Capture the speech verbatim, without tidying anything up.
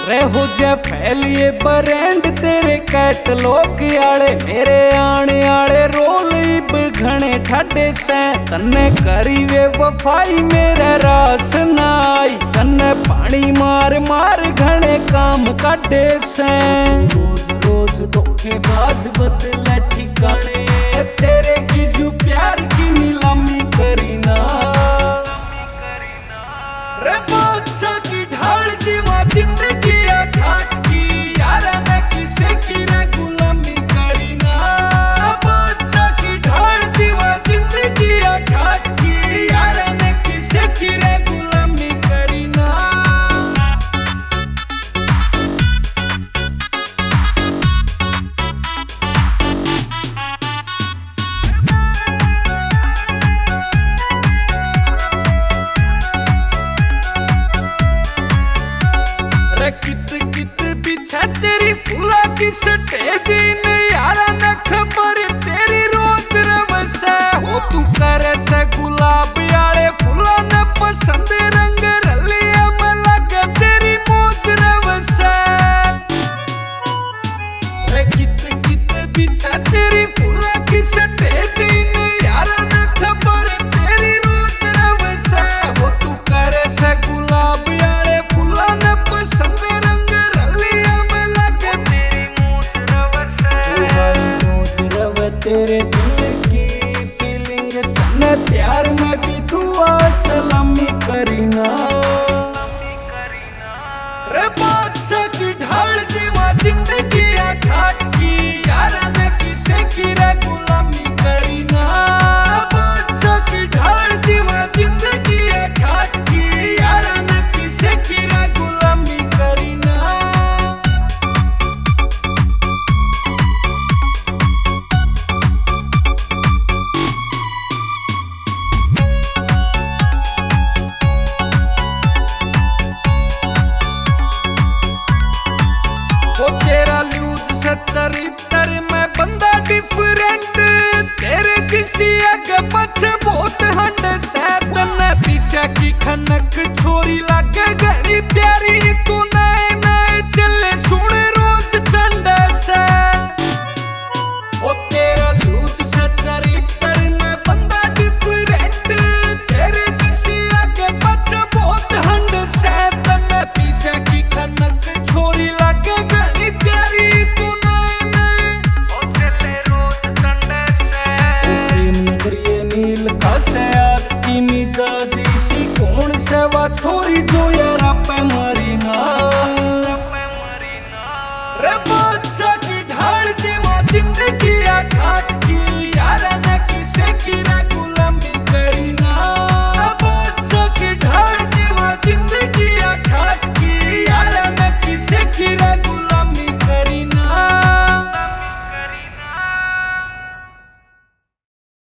रे हो जा फैलिए ब्रांड तेरे कैटलॉग आले मेरे आने आले रोल इब घने ठाडे से तन्ने करी वे वफाई मेरे रास नाई तन्ने पानी मार मार घने काम काटे से रोज रोज धोखेबाज बदले ठिकाने तेरे की जो प्यार की नीलामी करी ना रे बादशाह की ढाल जीवा जिंदगी ठाट की यार मैं किसे की रे गुलामी करी ना बादशाह की ढाल जीवा जिंदगी ठाट की यार मैं किसे की रे गुलामी करी ना रे कित कित पीछे तेरी फूला की स्टेज ने यारा न खबर तेरी रोज रवसा हो तू करे से गुलाब यारे फूला न पसंद रंग रलिया में लगे तेरी मौज रवसा रे कित कित पीछे तेरी फूला की स्टेज ने यारा न खबर तेरी रोज रवसा हो तू करे से गुलाब यारे फूला न पसंद रंग रलिया में लगे तेरी मौज रवसा तेरे दिल की फीलिंग तन्ने प्यार में भी दुआ सलामी करीना रे बादशाह की ढाल जीवा जिंदगी ठाट की यार मैं किसे की रे गुलामी करीना बादशाह की ढाल जीवा जिंदगी ठाट की यार मैं किसे की रे गुलामी करीना वो तेरा लूज से चरित्र में बंदा डिफरेंट तेरे जिसी आगे पीछे बहुत हंड से तन्ने पीछे की खनक छोरी लागे घनी प्यारी तू नए नए चले सुन रोज चंडे से वो तेरा लूज से चरित्र में बंदा डिफरेंट तेरे जिसी आगे पीछे बहुत हंड से तन्ने पीछे की खनक छोरी लागे घनी प्यारी तू नए नए ओ चले रोज संडे से प्रेम नगरी नील खासे